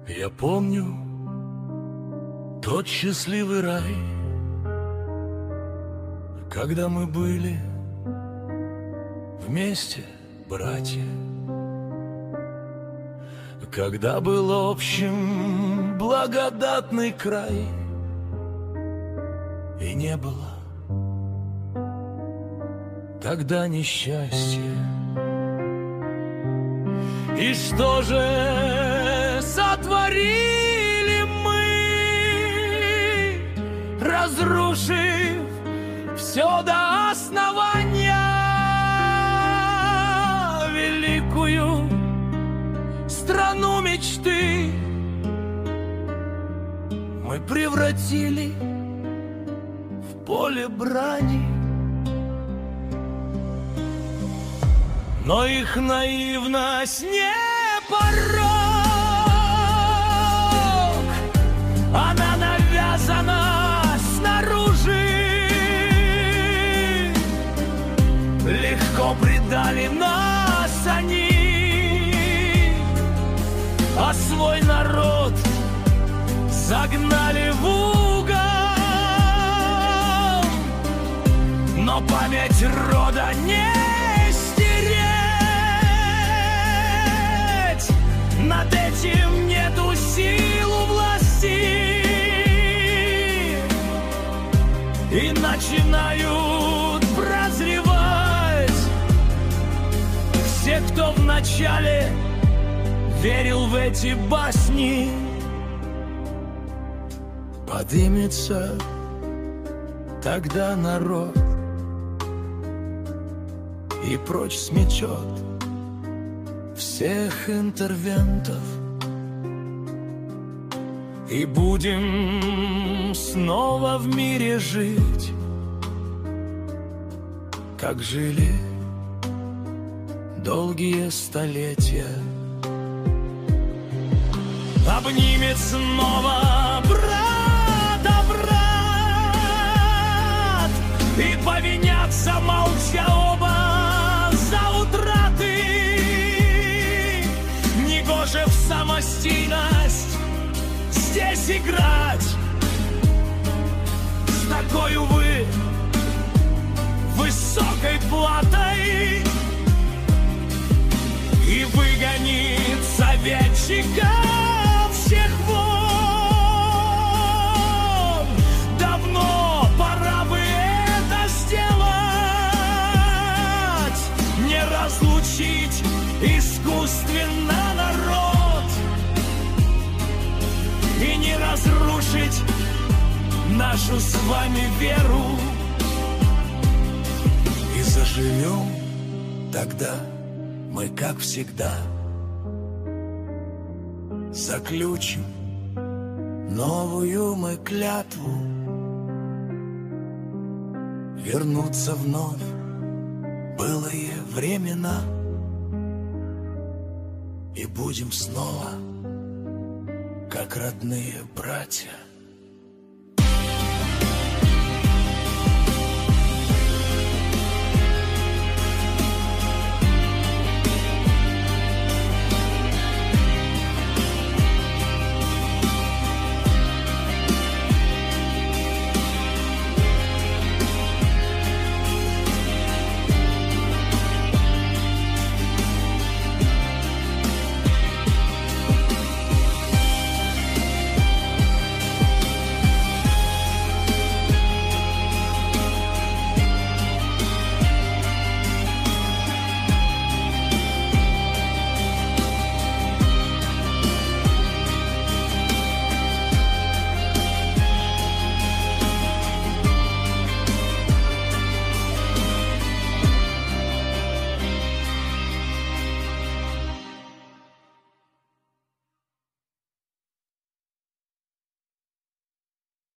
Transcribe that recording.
Я помню тот счастливый рай, когда мы были вместе, братья, когда был общим благодатный край, и не было тогда несчастья. И что же сотворили мы, разрушив все до основания, великую страну мечты мы превратили в поле брани. Но их наивность не порок, она навязана снаружи. Легко предали нас они, а свой народ загнали в угол. Но память рода не стереть, над этим нету сил у власти. И начинают прозревать все, кто вначале верил в эти басни. Подымется тогда народ и прочь сметет всех интервентов, и будем снова в мире жить, как жили долгие столетия. Обнимет снова брата брат, и повинятся молча оба за утраты. Негоже в самостийность здесь играть, с такой, увы, высокой платой, и выгонит советчика всех вон. Давно пора бы это сделать, не разлучить искусственно народ и не разрушить нашу с вами веру. И заживем тогда мы, как всегда, заключим новую мы клятву, вернуться вновь былые времена, и будем снова как родные братья.